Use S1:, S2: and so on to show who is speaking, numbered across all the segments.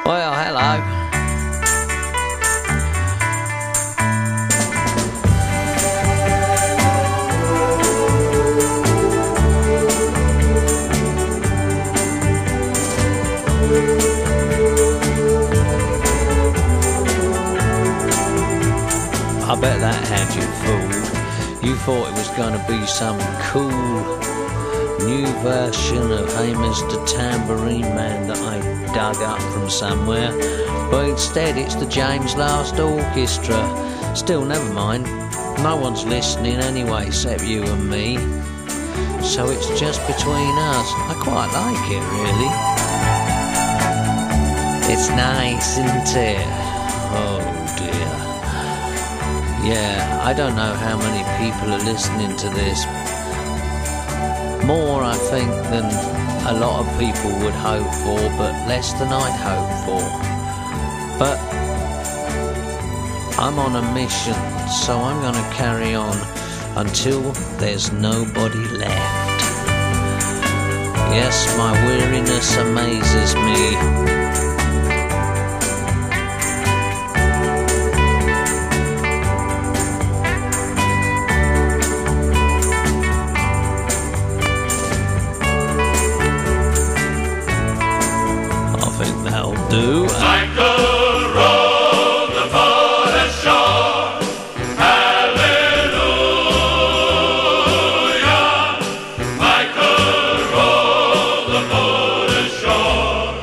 S1: Well, hello. I bet that had you fooled. You thought it was going to be some cool new version of Hey Mr. Tambourine Man that I dug up from somewhere, but instead it's the James Last Orchestra. Still, never mind. No one's listening anyway except you and me, so it's just between us. I quite like it, really. It's nice, isn't it? Oh dear. Yeah, I don't know how many people are listening to this. More, I think, than a lot of people would hope for, but less than I'd hope for. But I'm on a mission, so I'm going to carry on until there's nobody left. Yes, my weariness amazes me.
S2: Like a roll upon the shore, hallelujah. Like a roll upon the shore,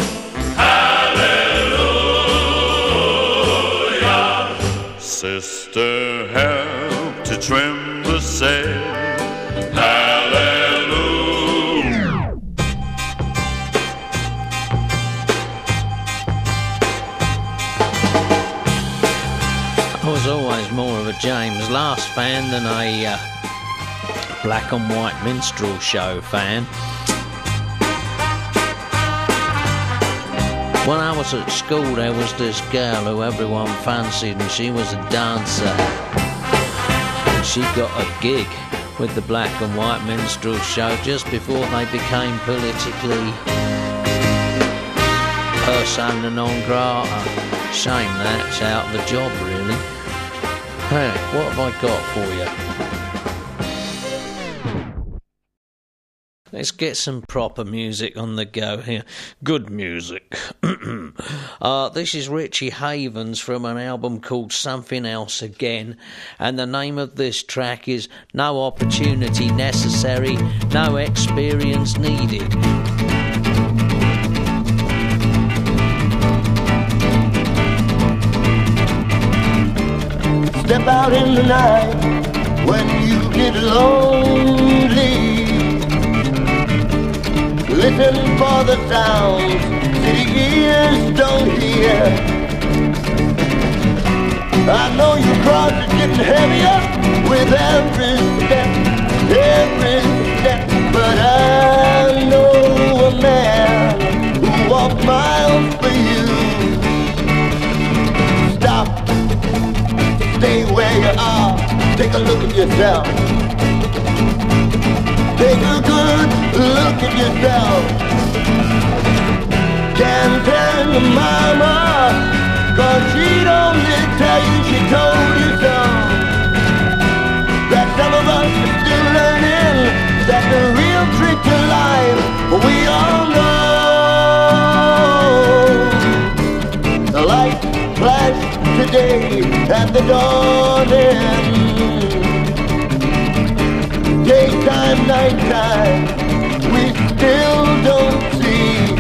S2: hallelujah. Sister, help to trim the sail.
S1: James Last fan than a black and white minstrel show fan. When I was at school, there was this girl who everyone fancied, and she was a dancer. And she got a gig with the black and white minstrel show just before they became politically persona non grata. Shame that's out of the job, really. Hey, what have I got for you? Let's get some proper music on the go here. Good music. This is Richie Havens from an album called Something Else Again, and the name of this track is No Opportunity Necessary, No Experience Needed.
S3: Step out in the night when you get lonely. Listen for the sounds city ears don't hear. I know your cross is getting heavier with every step, but I know a man who walked miles for you. Stop. Stay where you are, take a look at yourself. Take a good look at yourself. Can't tell your mama, cause she'd only tell you she told you so. That some of us are still learning that the real trick to life, we all know. The light flashed today at the dawning. Daytime, nighttime, we still don't see.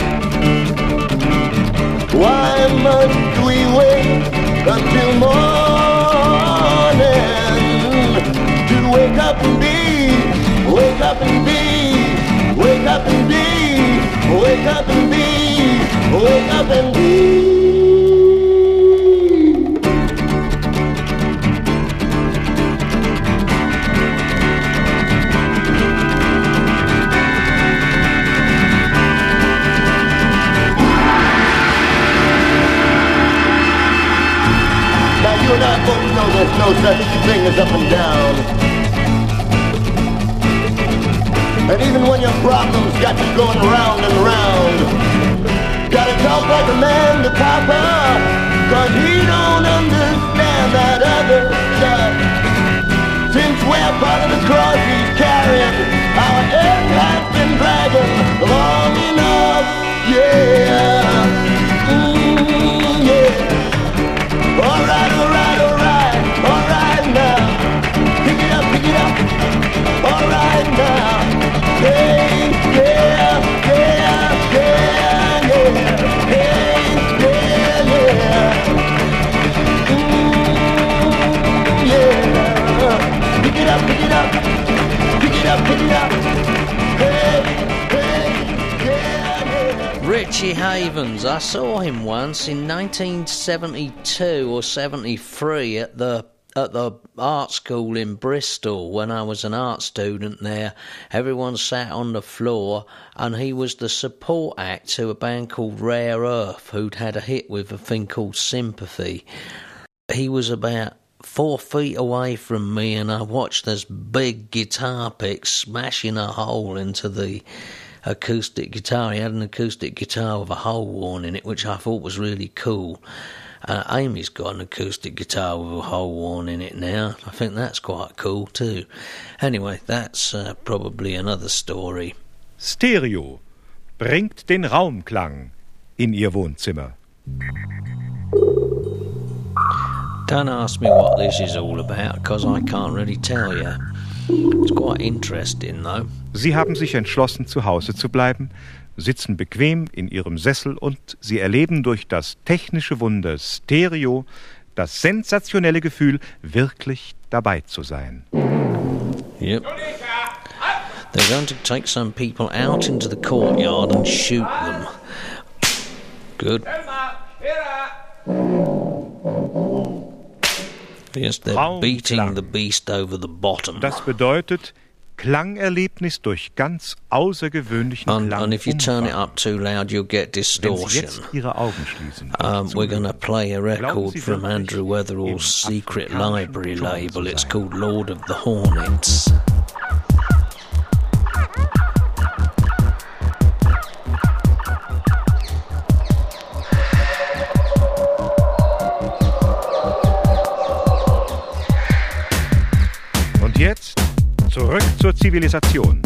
S3: Why must we wait until morning to wake up and be, wake up and be, wake up and be, wake up and be, wake up and be? You and I both know there's no such thing as up and down. And even when problems got you going round and round. Gotta talk like a man to pop
S1: Richie Havens. I saw him once in 1972 or 73 at the art school in Bristol when I was an art student there. Everyone sat on the floor and he was the support act to a band called Rare Earth who'd had a hit with a thing called Sympathy. He was about 4 feet away from me and I watched this big guitar pick smashing a hole into the acoustic guitar. He had an acoustic guitar with a hole worn in it, which I thought was really cool. Amy's got an acoustic guitar with a hole worn in it now. I think that's quite cool too. Anyway, that's probably another story.
S4: Stereo bringt den Raumklang in Ihr Wohnzimmer.
S1: Don't ask me what this is all about, because I can't really tell you. It's quite interesting though.
S4: Sie haben sich entschlossen, zu Hause zu bleiben, sitzen bequem in Ihrem Sessel und Sie erleben durch das technische Wunder Stereo das sensationelle Gefühl, wirklich dabei zu sein.
S1: Yep. They're going to take some people out into the courtyard and shoot them. Good. Yes, they're beating the beast over the bottom.
S4: Das bedeutet Klangerlebnis durch ganz außergewöhnlichen Klang.
S1: And if you turn it up too loud, you'll get distortion.
S4: Wenn Sie jetzt Ihre Augen schließen,
S1: we're going to play a record from Andrew Weatherall's Secret Library label. It's called Lord of the Hornets.
S4: Und jetzt zurück zur Zivilisation.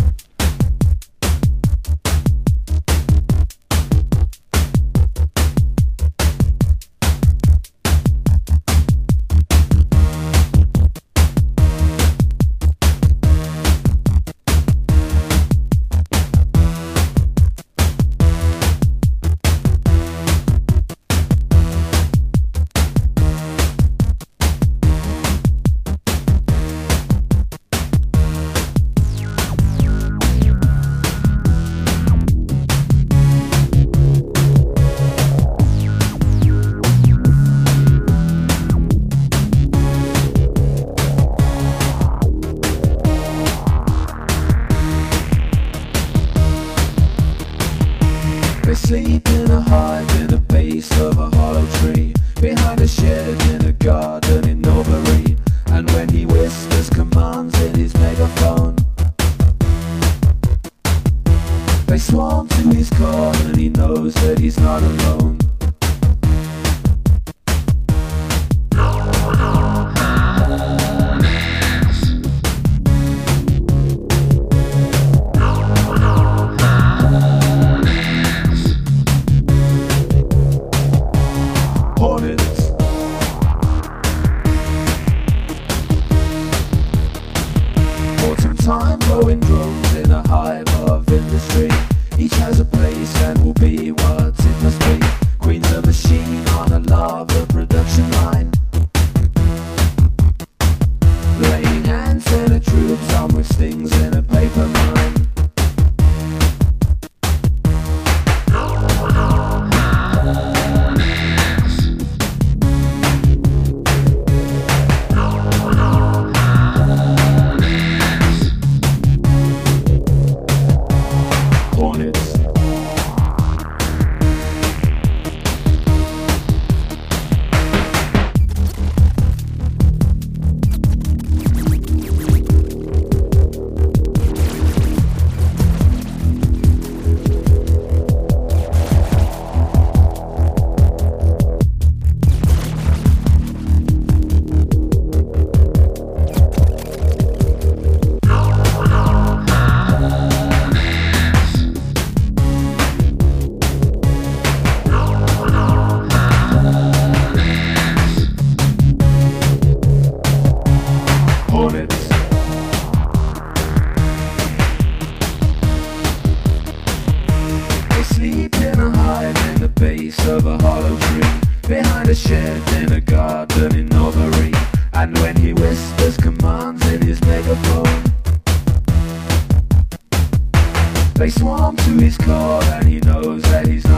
S5: Sleep in a hive in the base of a hollow tree, behind a shed in a garden in Norbury. And when he whispers commands in his megaphone, they swarm to his call and he knows that he's not alone. Time blowing drones in a hive of industry. Each has a place and will be what it must be. Queen's a machine on a lava production line, laying hands in a troops on with stings in a paper mine. Of a hollow tree, behind a shed in a garden in Norbury. And when he whispers commands in his megaphone, they swarm to his call and he knows that he's not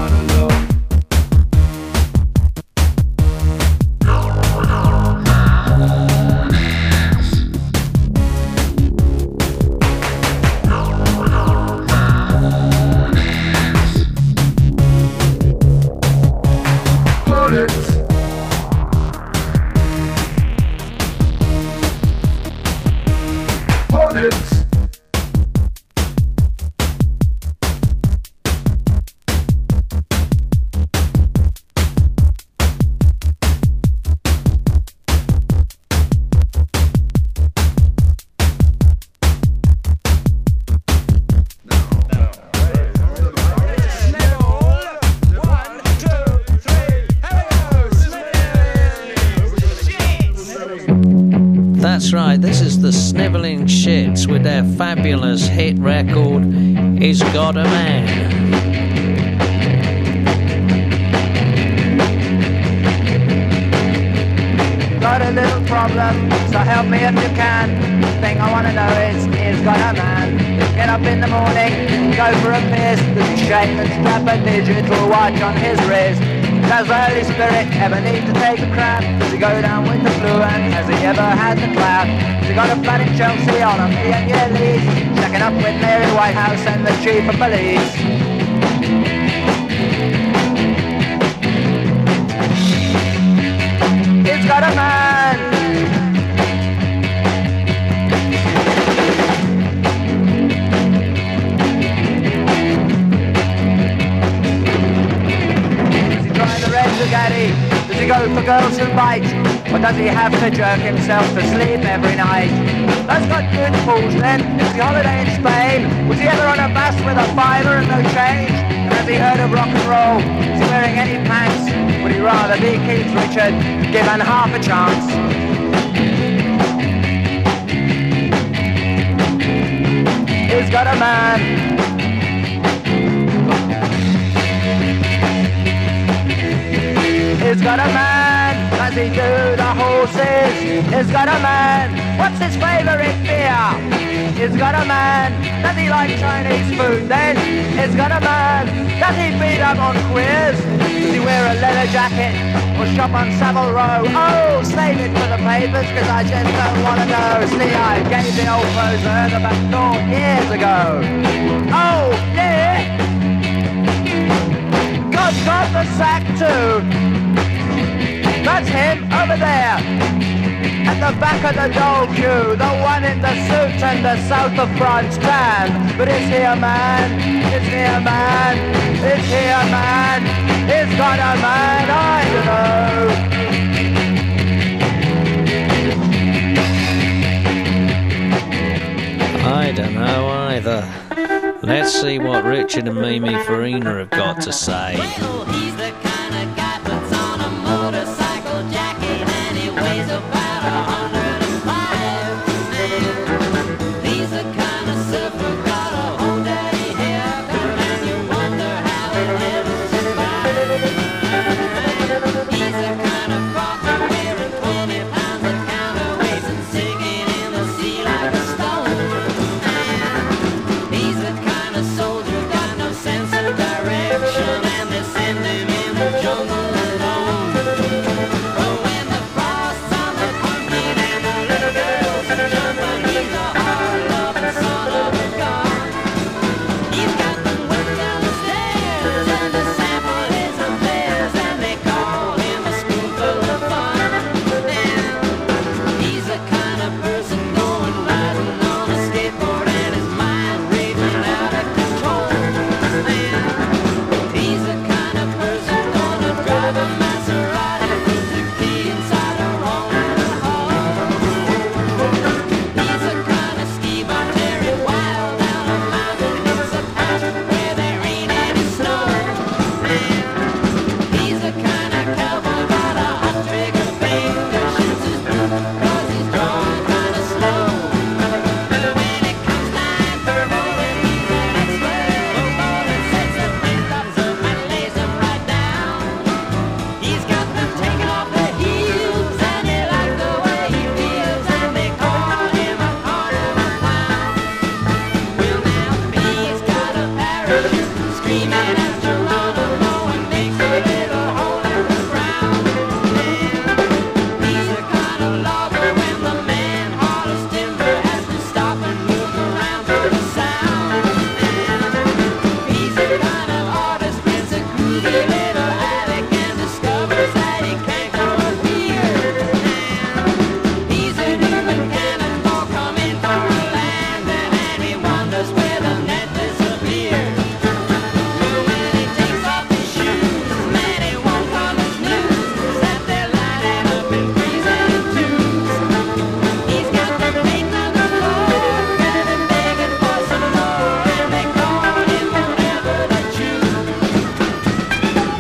S1: That's right, this is the Snivelling Shits with their fabulous hit record, He's Got a Man.
S6: Got a little problem, so help me if you can. Thing I wanna know is got a man. Get up in the morning, go for a piss. Does he shave and strap a digital watch on his wrist? Does the Holy Spirit ever need to take a crap? Does he go down with the flu and has he ever had the clap? Has he got a flat in Chelsea on a million-year lease? Checking up with Mary Whitehouse and the chief of police. He's got a man. Does he drive the red Bugatti? Does he go for girls who bite? Or does he have to jerk himself to sleep every night? That's got good pools then. Is he holiday in Spain? Was he ever on a bus with a fiver and no change? And has he heard of rock and roll? Is he wearing any pants? Would he rather be Keith Richard, given half a chance? He's got a man. He's got a man. Does he do the horses? He's got a man. What's his favourite beer? He's got a man. Does he like Chinese food then? He's got a man. Does he beat up on queers? Does he wear a leather jacket or shop on Savile Row? Oh, save it for the papers, cause I just don't want to know. See, I gave the old Rosa the back door years ago. Oh, yeah! God's got the sack too. That's him over there. At the back of the doll queue, the one in the suit and the South of France tan. But is he a man? Is he a man? Is he a man? He's got a man, I don't know.
S1: I don't know either. Let's see what Richard and Mimi Farina have got to say.
S7: Well, he's the kind of guy puts on a motorcycle jacket and he weighs about 105. He's the kind of surfer got a whole daddy haircut and you wonder how he ever survived. He's the kind of prophet wearing 20 pounds of counterweights and singing in the sea like a stone. He's the kind of soldier got no sense of direction and they send him in the jungle alone. But when the frost's on the pumpkin and the little girls are jumping, he's a hard-loving son of a gun. He's got them wet down the stairs and the sample his affairs and they call him a spoon full of fun. He's the kind of person going riding on a skateboard and his mind raging out of control. He's the kind of person gonna drive a Maserati with the key inside a rolling hole. He's the kind of ski-bum tearing wild down a mountain. It's a patch where there ain't any snow. He's the kind of cowboy got a hot trigger finger, shoots his boot 'cause he's drawing kind of slow. When it comes time for rolling, he's an expert. Rolling sets the pin-ups up and lays them right down. He's got them taking off their heels and they like the way he feels and they call him a carnival clown. Well, now he's got a parachute screaming at Geronimo and makes a little hole in the ground. He's the kind of logger when the man hauls timber has to stop and look around for the sound. He's the kind of artist gets a groovy little attic and discovers that he can't grow a beard. He's a human cannonball coming from the land and he wonders where the net disappeared. When he takes off his shoes, man, it won't come as news that they're lining up and freezing in twos. He's got them beating on the floor and they're begging for some more and they call him whatever they choose.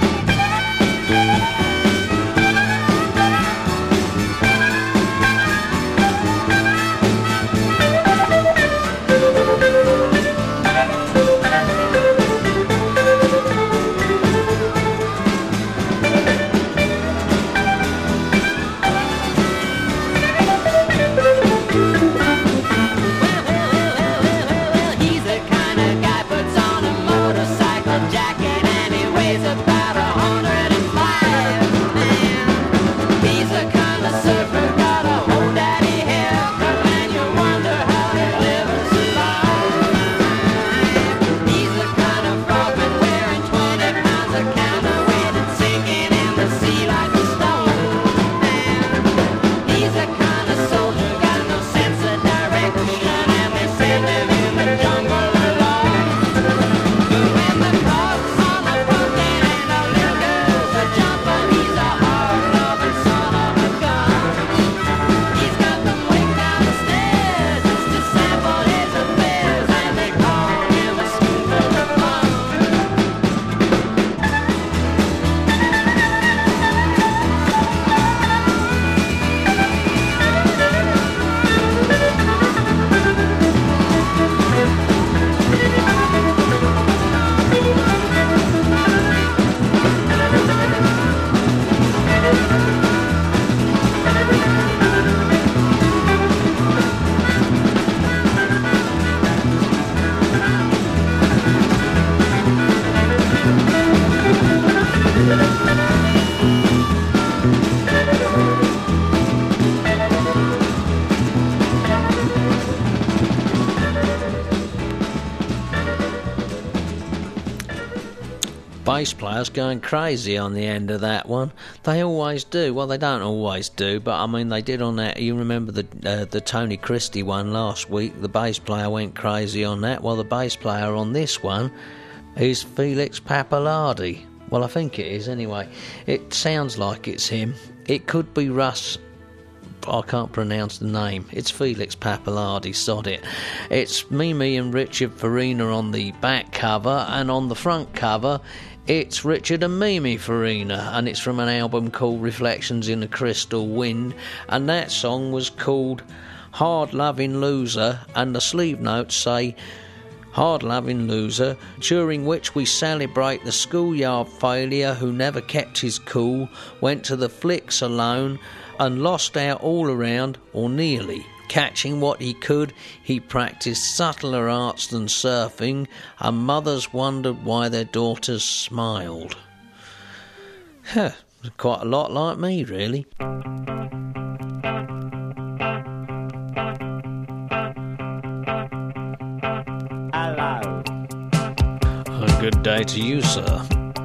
S1: bass player's going crazy on the end of that one. They always do. Well, they don't always do, but I mean, they did on that. You remember the Tony Christie one last week? The bass player went crazy on that. Well, the bass player on this one is Felix Pappalardi. Well, I think it is anyway. It sounds like it's him. It could be Russ. I can't pronounce the name. It's Felix Pappalardi, sod it. It's Mimi and Richard Farina on the back cover, and on the front cover it's Richard and Mimi Farina, and it's from an album called Reflections in the Crystal Wind, and that song was called Hard Loving Loser, and the sleeve notes say Hard Loving Loser, during which we celebrate the schoolyard failure who never kept his cool, went to the flicks alone and lost out all around, or nearly. Catching what he could, he practised subtler arts than surfing, and mothers wondered why their daughters smiled. Quite a lot like me, really.
S6: Hello.
S1: A good day to you, sir.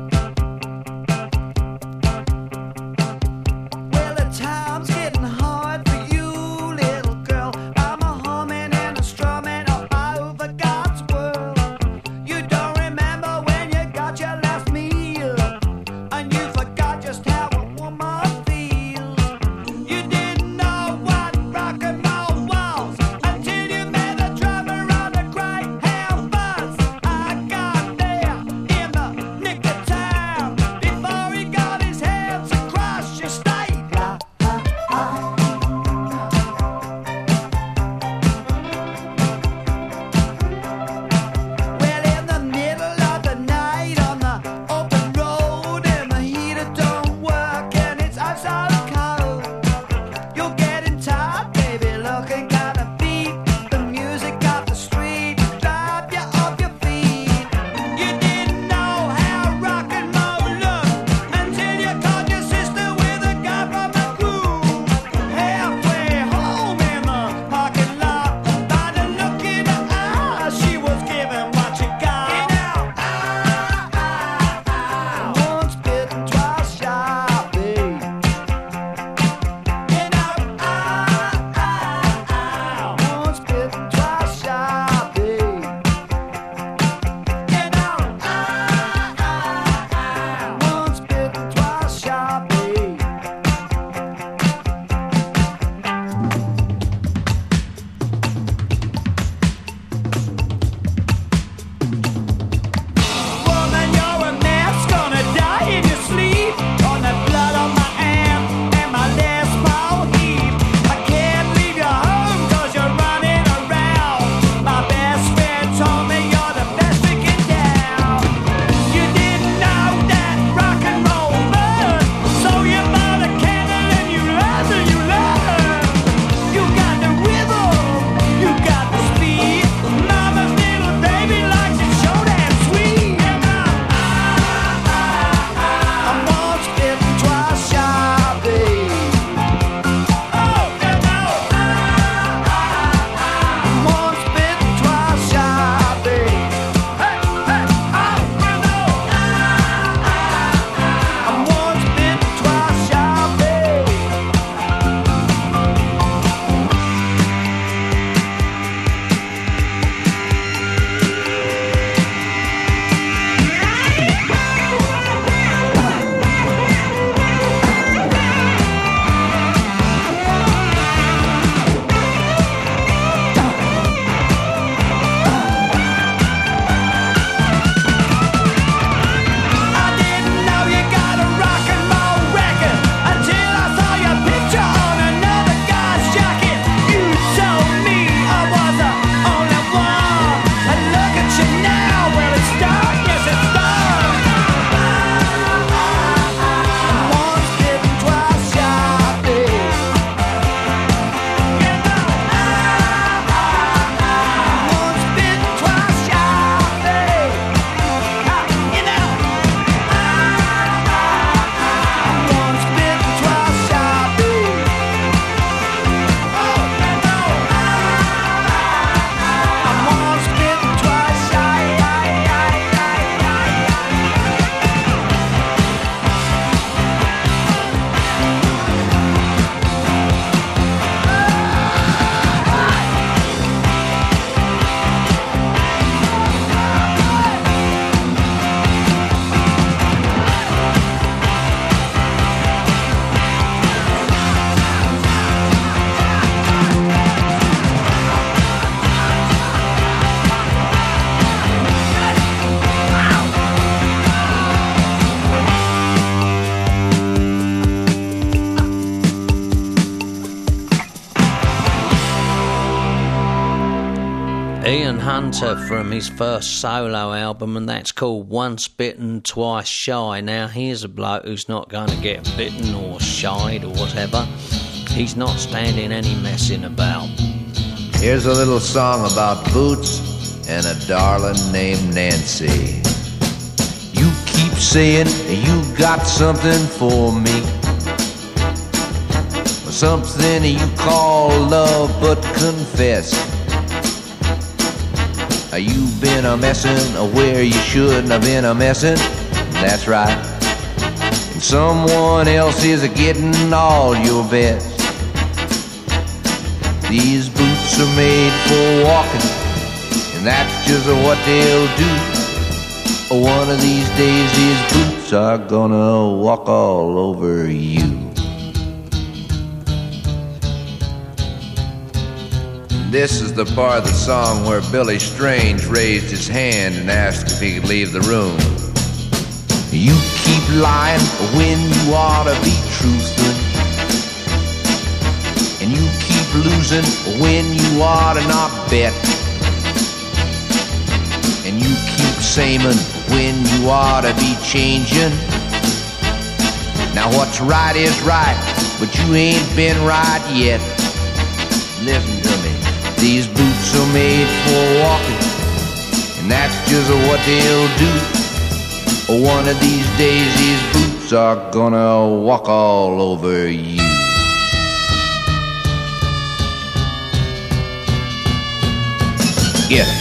S7: Well, the time's getting hard for you, little girl. I'm a humming and a strumming all over God's world. You don't remember when you got your last meal, and you forgot just how a woman feels. You didn't know what rock and roll was until you met the drummer on the Greyhound bus. I got there in the nick of
S1: Hunter from his first solo album, and that's called Once Bitten, Twice Shy. Now, here's a bloke who's not going to get bitten or shied or whatever. He's not standing any messing about.
S8: Here's a little song about boots and a darling named Nancy. You keep saying you got something for me, something you call love, but confess you've been a messin' where you shouldn't have been a messin'. That's right. And someone else is getting all your best. These boots are made for walking, and that's just what they'll do. One of these days these boots are gonna walk all over you. This is the part of the song where Billy Strange raised his hand and asked if he could leave the room. You keep lying when you ought to be truthful, and you keep losing when you ought to not bet, and you keep saying when you ought to be changing. Now what's right is right, but you ain't been right yet. Listen to me. These boots are made for walking, and that's just what they'll do. One of these days these boots are gonna walk all over you. Get it.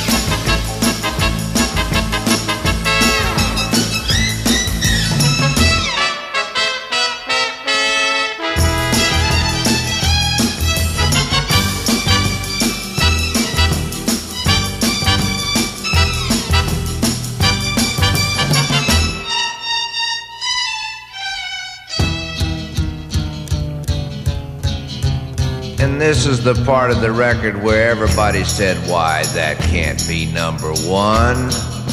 S8: And this is the part of the record where everybody said, why, that can't be number one.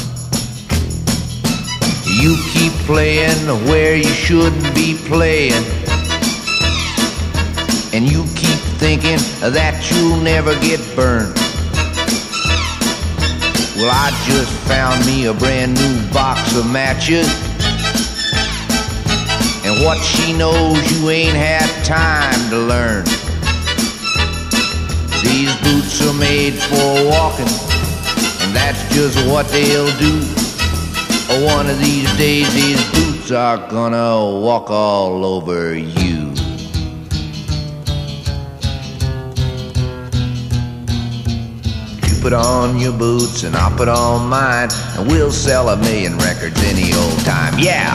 S8: You keep playing where you shouldn't be playing, and you keep thinking that you'll never get burned. Well, I just found me a brand new box of matches, and what she knows you ain't had time to learn. These boots are made for walking, and that's just what they'll do. One of these days these boots are gonna walk all over you. You put on your boots and I'll put on mine, and we'll sell 1,000,000 records any old time. Yeah!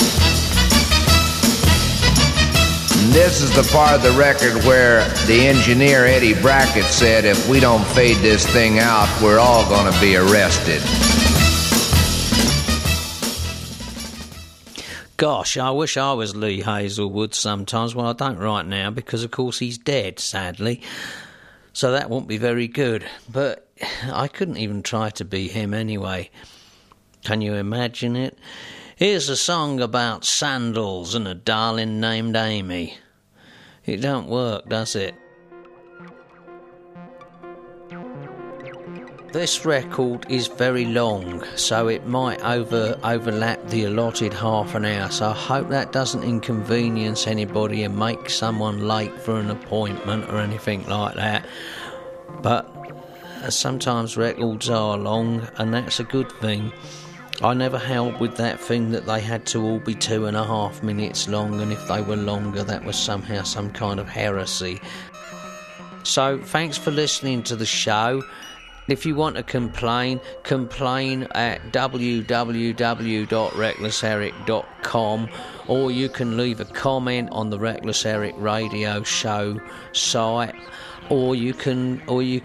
S8: This is the part of the record where the engineer Eddie Brackett said if we don't fade this thing out, we're all gonna be arrested.
S1: Gosh, I wish I was Lee Hazelwood sometimes. Well, I don't right now because, of course, he's dead, sadly. So that won't be very good. But I couldn't even try to be him anyway. Can you imagine it? Here's a song about sandals and a darling named Amy. It don't work, does it? This record is very long, so it might overlap the allotted half an hour, so I hope that doesn't inconvenience anybody and make someone late for an appointment or anything like that. But sometimes records are long, and that's a good thing. I never held with that thing that they had to all be 2.5 minutes long, and if they were longer, that was somehow some kind of heresy. So, thanks for listening to the show. If you want to complain at www.recklesseric.com, or you can leave a comment on the Reckless Eric radio show site, or you can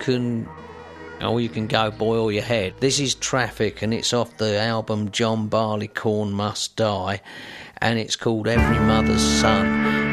S1: go boil your head. This is Traffic, and it's off the album John Barleycorn Must Die, and it's called Every Mother's Son.